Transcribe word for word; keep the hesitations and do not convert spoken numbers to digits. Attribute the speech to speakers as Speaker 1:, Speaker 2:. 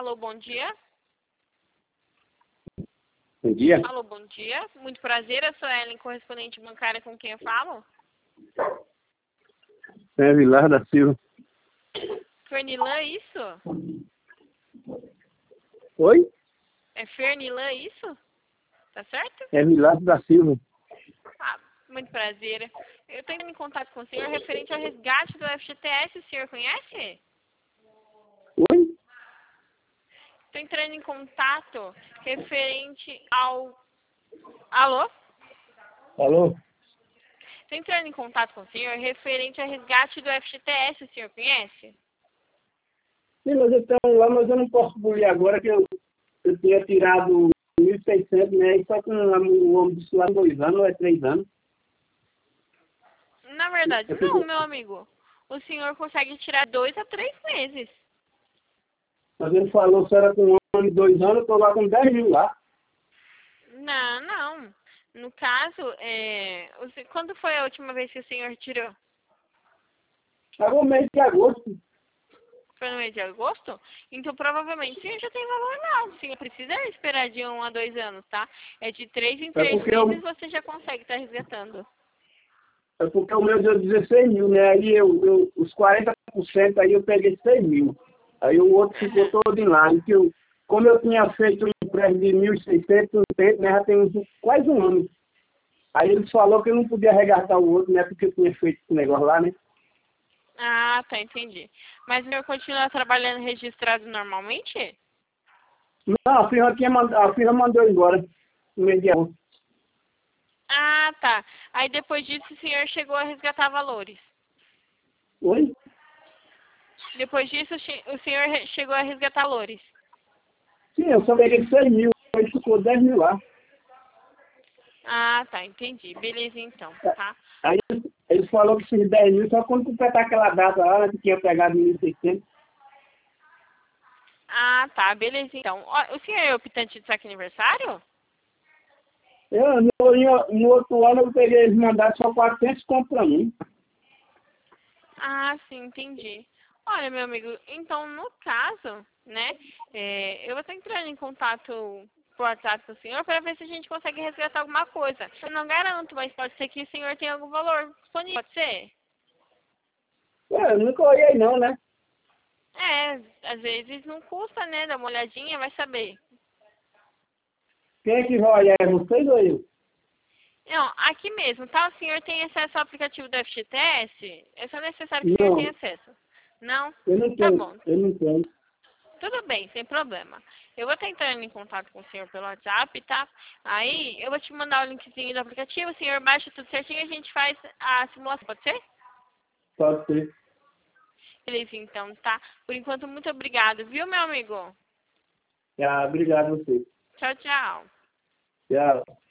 Speaker 1: Alô, bom dia.
Speaker 2: Bom dia.
Speaker 1: Alô, bom dia. Muito prazer, eu sou a Ellen, correspondente bancária com quem eu falo.
Speaker 2: É Vilar da Silva.
Speaker 1: Fernilã, isso?
Speaker 2: Oi?
Speaker 1: É Fernilã, isso? Tá certo?
Speaker 2: É Vilar da Silva.
Speaker 1: Ah, muito prazer. Eu estou entrando em contato com o senhor referente ao resgate do F G T S, o senhor conhece?
Speaker 2: Oi?
Speaker 1: Estou entrando em contato referente ao... Alô?
Speaker 2: Alô?
Speaker 1: Estou entrando em contato com o senhor referente ao resgate do F G T S, o senhor conhece?
Speaker 2: Sim, mas eu tenho lá, mas eu não posso bulir agora que eu, eu tinha tirado mil e seiscentos, né? E só com o homem disse lá dois anos ou é três anos.
Speaker 1: Na verdade,
Speaker 2: Eu
Speaker 1: não,
Speaker 2: fico-
Speaker 1: meu amigo. O senhor consegue tirar dois a três meses.
Speaker 2: Mas ele falou que era com um ano e dois anos, eu tô lá com dez mil lá.
Speaker 1: Não, não. No caso, é... o se- quando foi a última vez que o senhor tirou?
Speaker 2: Agora o mês de agosto.
Speaker 1: Foi no mês de agosto? Então, provavelmente, o senhor já tem valor lá. O senhor precisa esperar de um a dois anos, tá? É de três em
Speaker 2: É
Speaker 1: três
Speaker 2: porque eu,
Speaker 1: meses você já consegue estar resgatando.
Speaker 2: é porque o meu deu dezesseis mil, né? Aí eu, eu, os quarenta por cento aí eu peguei seis mil. Aí o outro ficou
Speaker 1: Aham.
Speaker 2: todo em lá. E que eu, como eu tinha feito um empréstimo de mil e seiscentos, né, já tem uns- quase um ano. Aí eles falou que eu não podia arregaçar o outro, né? Porque eu tinha feito esse negócio lá, né?
Speaker 1: Ah, tá, entendi. Mas o senhor continua trabalhando registrado normalmente?
Speaker 2: Não, a firma, tinha mand... a firma mandou embora no mês de agosto.
Speaker 1: Ah, tá. Aí depois disso o senhor chegou a resgatar valores.
Speaker 2: Oi?
Speaker 1: Depois disso o che- o senhor re- chegou a resgatar valores.
Speaker 2: Sim, eu só peguei seis mil. Aí ficou dez mil lá.
Speaker 1: Ah, tá, entendi. Beleza então, tá?
Speaker 2: Aí eles falaram que esses dez mil só quando completar aquela data lá, né, que tinha pegado mil e seiscentos.
Speaker 1: Ah, tá, beleza então. Ó, o senhor é optante de saque aniversário?
Speaker 2: Eu, no, no outro ano eu peguei, eles mandaram só quatrocentos conto pra mim.
Speaker 1: Ah, sim, entendi. Olha, meu amigo, então no caso, né, é, eu vou estar entrando em contato por WhatsApp com o senhor para ver se a gente consegue resgatar alguma coisa. Eu não garanto, mas pode ser que o senhor tenha algum valor disponível, pode ser?
Speaker 2: É, eu nunca olhei não, né?
Speaker 1: É, às vezes não custa, né, dar uma olhadinha, vai saber.
Speaker 2: Quem é que vai olhar? É vocês ou eu?
Speaker 1: Não, aqui mesmo, tá? O senhor tem acesso ao aplicativo do F G T S? É só necessário que o senhor
Speaker 2: Não,
Speaker 1: tenha acesso. Não?
Speaker 2: eu não
Speaker 1: Tá
Speaker 2: tenho,
Speaker 1: bom.
Speaker 2: eu não tenho.
Speaker 1: Tudo bem, sem problema. Eu vou estar entrando em contato com o senhor pelo WhatsApp, tá? Aí eu vou te mandar o linkzinho do aplicativo, o senhor baixa tudo certinho e a gente faz a simulação, pode ser?
Speaker 2: Pode ser.
Speaker 1: Beleza, então, tá? Por enquanto, muito obrigado, viu, meu amigo?
Speaker 2: Ah, obrigado a você.
Speaker 1: Tchau, tchau.
Speaker 2: Tchau.